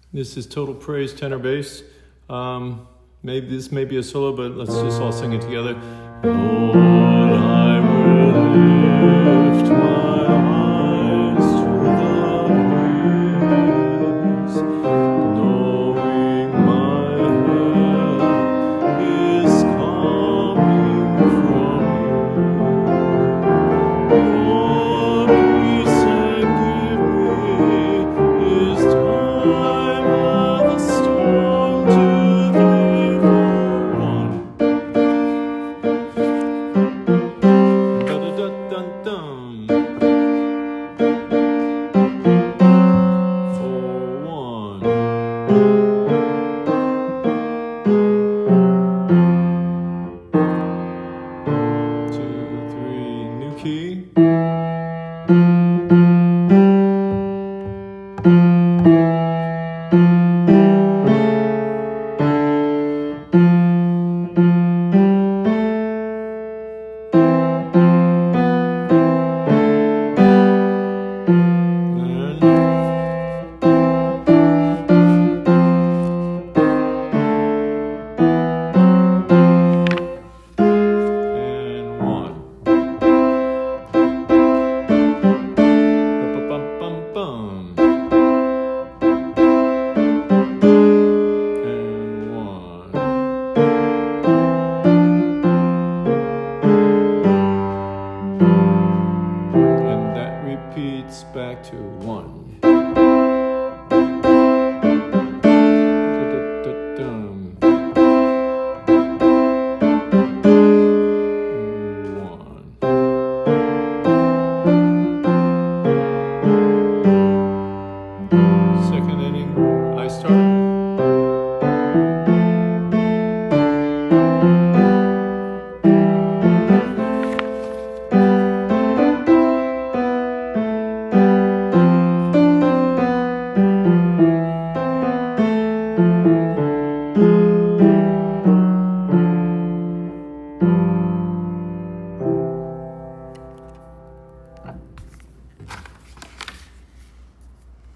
This is Total Praise tenor bass. Maybe this may be a solo, but let's just all sing it together. Lord, I will lift my eyes to the hills, knowing my help is coming from you. Your peace and give me is time of the storm to deliver one. Da-da-da-dun-dun. For one. 2, 3, new key. And that repeats back to 1. Second inning, I start.